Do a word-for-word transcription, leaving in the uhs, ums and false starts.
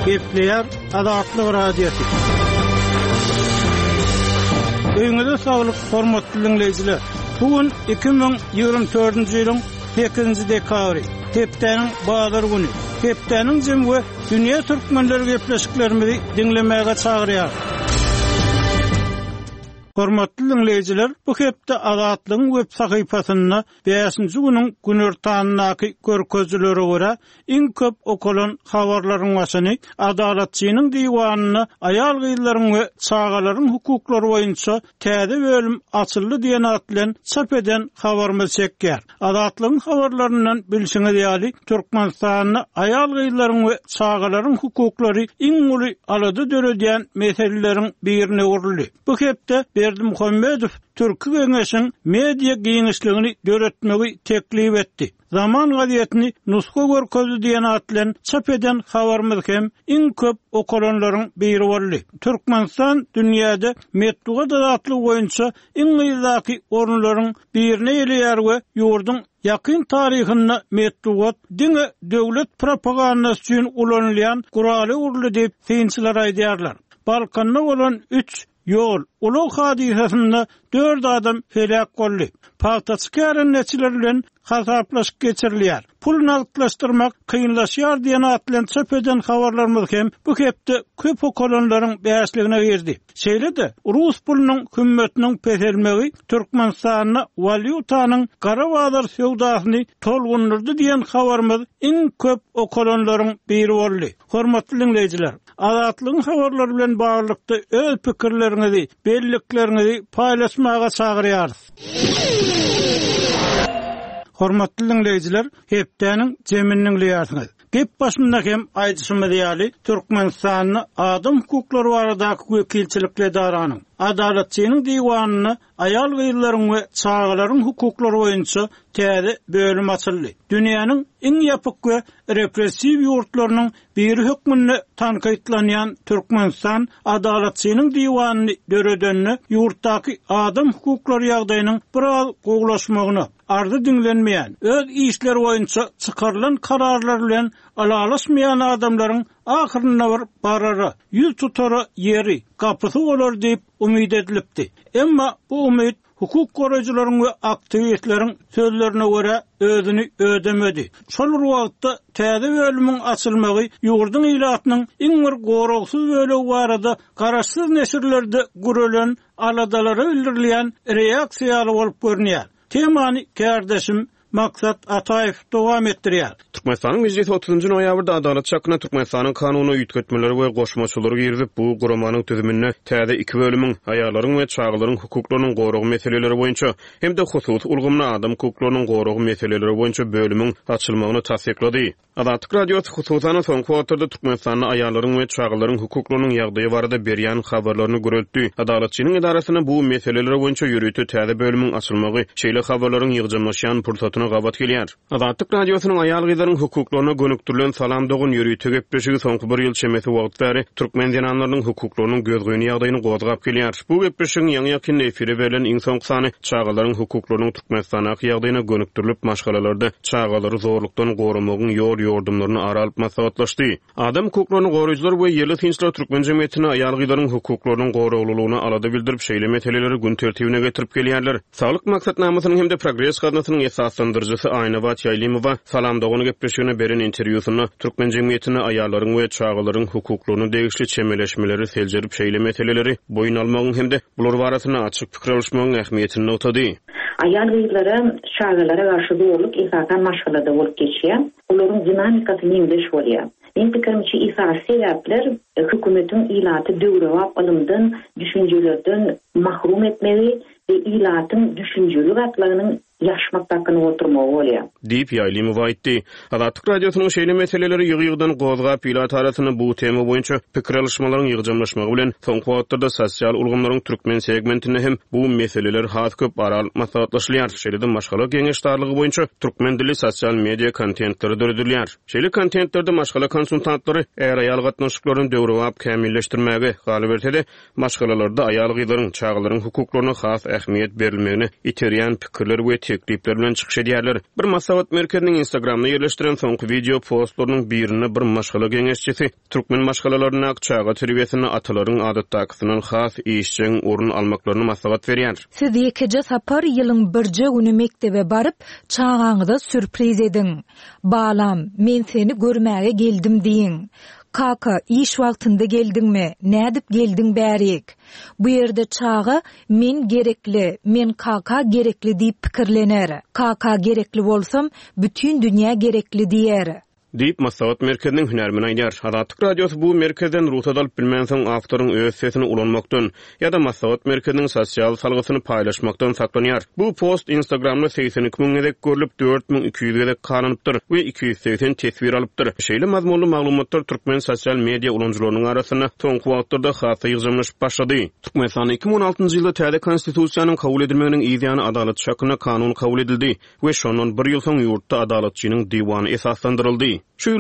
Gepleyer Adatlyk radiosu. Öňüňizde saglyk, hormatly dinleyijiler. Bugün iki bin ýygrimi dördünji ýylyň sekizinji dekabry, hepdeniň bazar güni. Hepdeniň jemgy dünýä türkmenleri gepleşiklerimizi dinlemäge çagyrýar. Hormatly dinleyijiler, bu hepde Adatlyň web sahypasyna beşinji günüň günertanynaky görkezlere görä iň köp okulan habarlaryň başyny Adalatçynyň diwanyna aýal gyýlaryň we çağalaryň hukuklary boýunça täze bölüm açyldy diýen at bilen çap eden habarymyz çekýär. Adatlyň habarlaryndan bilşiňiz ýaly Türkmenistanyň aýal gyýlaryň we çağalaryň hukuklary iň uly alady döredýän meseleleriň birine urildi. Bu hepde Berdi Muhammedow Türk Geňeşiň media giňişligini döretmegi teklip etdi. Zaman gazetini nuska görkezdi diýen at bilen çap eden habarymyz hem iň köp okulanlaryň biri boldy. Türkmenistan dünýäde medeniýet adatly boýunça iň ýylaky orunlaryň birine ýerler we ýurdun ýakyn taryhyna medeniýet diňe döwlet propagandasy üçin ulanylýan guraly urly diýip synçylar aýdýarlar. Balkanda bolan üç yol ulug hadisasynda dört adam helak boldy. Paýtaçkärän neçiler bilen hasaplaşyp geçirilýär. Pul nagdlaşdyrmak kynlaşýar diýen at bilen çap eden habarlarymyz hem bu hepde köp okulanlaryň bäsligine girdi. Şeýle-de Rus pulunyň hümmetiniň peselmegi Türkmenistanyň valyutanyň gara bazar sowdasyny tolgundurdy diýen habarymyz iň köp okulanlaryň biri boldy. Hormatly dinleyijiler, Adatlyň habarlary bilen baglykda öz pikirleriňizi, belliklerinizi paýlaşmaga çagyrýarys. Hormatly dinleyijiler, hepdeniň jeminiň liýasyny. Gep başynda hem aýdyşymyz ýaly Türkmenistanyň adam hukuklary baradaky wekilçilikle daranyň Adalatçynyň diwanyna aýal gyýlaryň we çağalaryň hukuklary boýunça täze bölüm açyldy. Dünýäniň iň ýapyk we repressiw ýurtlarynyň biri hökmünde tanqidlanýan Türkmenistan Adalatçynyň diwanyny döredenni ýurtdaky adam hukuklary ýagdaýynyň biraz gowlaşmagyny ardy dinlenmeýän, öz işleri boýunça çykarylan kararlar bilen alalaşmayan adamlaryň ahyrına bir barara, ýüz tutara ýeri, kapysy bolar diýip umyt edilipdi. Emma bu umyt hukuk goraýjylaryň we aktiwistleriň sözlerine görä özüni ödemedi. Şol wagtda täze bölümiň açylmagy ýurdun ýylatynyň iň bir goragsyz bölegi barada garaşsyz nesirlerde gürelen aladalary bildirilýän reaksiýaly bolup görnýär. Temany kardeşim Maksat Ataýew dowam etdirýär. Türkmenistanyň yüz otuzunji noýabrda Adalet şakyna Türkmenistanyň kanuny ýetgetmeleri we goşmaçylary girizip bu guramanyň tüzümine täze iki bölümiň aýallaryň we çağalaryň hukuklarynyň goragy meseleleri boýunça hem de husus ulgumly adam hukuklarynyň goragy meseleleri boýunça bölümiň açylmagyny tasdiklady. Adatlyk radiosu hususan soňky wagtlarda Türkmenistanyň aýallaryň we çağalaryň hukuklarynyň ýagdaýy barada berýän habarlaryny göreldi. Adaletçynyň idarasyna bu meseleler boýunça ýürütü täze bölümiň açylmagy şeýle habarlaryň ýygjanlaşýan pursatyny gabat gelýär. Adatlyk radiosynyň aýal gyýlaryň hukuklaryna gönükdirilen salam dogun ýürütü gepleşigi soňky bir ýyl çemeti wagtlary türkmen dinanlarynyň hukuklarynyň gözgöýüni ýagdaýyny gowdap gelýär. Bu gepleşigiň ýa-ni ýakyn efiri berilen iň soňky sany çağalaryň hukuklarynyň Türkmenistanaky ýagdaýyna gönükdirilip maşgalalarda çağalary zorlukdan goramagyň ýol ýordamlaryny aralyp maslahatlaşdy. Adam hukuklaryny goraýjylar we ýerli tinçlik türkmen jemgyýetine aýal gyýlaryň hukuklarynyň goraglygyny alada bildirip şeýle meseleleri gün tertibine getirip gelýärler. Saglyk maksatnamasynyň hem de progress gaznasynyň esaslandyrjysy Aynabat Ýaýlymowa salam dogany gepleşigine beren interwýusyny türkmen jemgyýetine aýallaryň we çağalaryň hukuklaryny degişli çemeleşmeleri seljerip şeýle meseleleri boyun almagyň hem de bular barasyna açyk pikir alışmagyň ähmiýetini notady. Aýal gyýlary çağalara garşy dowrluk esasan maşgalada bolup geçýär. Olaryň dinamikasy ýeňdeş bolýar. Men pikirimçe isar sebäpler hökümetiň ilaty döwrewap alymdan, düşünjelerden mahrum etmegi we ilatyň düşünjeli gatlarynyň yaşmaktakyny oturmagy bolýar. Diýip Ýaýlymow aýtdy. Adatlyk radiosynyň şeýle meseleleri ýygy-ýygdan gozgap ýylat arasyny bu tema boýunça pikir alışmalaryň ýygjanlaşmagy bilen soňky wagtlarda sosial ulgamlaryň türkmen segmentine hem bu meseleler has köp aralyp maslahatlaşylýar. Şeýle-de maşgala geňeşdarlygy boýunça türkmen dili sosial media kontentleri döredilýär. Şeýle kontentlerde maşgala konsultantlary eger aýal gatnaşyklaryny döwrewap kämilleşdirmäge galyp etse, maşgalalarda aýal gyýlaryň çağalaryň hukuklaryna has ähmiýet berilmegine iterýän pikirler we teklipler bilen çykyş edýärler. Bir Maslahat merkeziniň Instagramda ýerleşdiren soňky video postlarynyň birini bir maşgala geňeşçisi türkmen maşgalalaryna çağa terbiýesini atalaryň adatdakysynyň has işçiň orun almaklaryny maslahat berýär. Siz ýekije sapar ýylyň birje güni mektebe baryp çağaňyza sürpriz edin. Balam, men seni görmäge geldim diýin. Kaka, iş wagtynda geldingmi? Nädip gelding bärik? Bu ýerde çağa men gerekli, men kaka gerekli diýip pikirlener. Kaka gerekli bolsam, bütün dünýä gerekli diýer. Diýip Maslahat merkeziniň hünärmeni aýdýar. Azatlyk radiosy bu merkezden ruhsat alyp bilmän soň awtoryň öz sesini ulanmakdan ýa-da Maslahat merkeziniň sosial salgysyny paýlaşmakdan saklanýar. Bu post Instagramda seksen iki ming edek görülip dört bin iki yüz edek karanypdyr we iki yüz seksen tesbir alypdyr. Şeýle mazmunly maglumatlar türkmen sosial media ulanjylarynyň arasyna soňky wagtlarda hasy ýygynyş başlady. Türkmenistan iki ming on altyncy ýylda täze konstitusiýanyň kabul edilmeginiň ýa-da adalet şakyna kanun kabul edildi we şondan bir ýyl soň ýurtda adaletçiniň diwany esaslandyryldy. Şu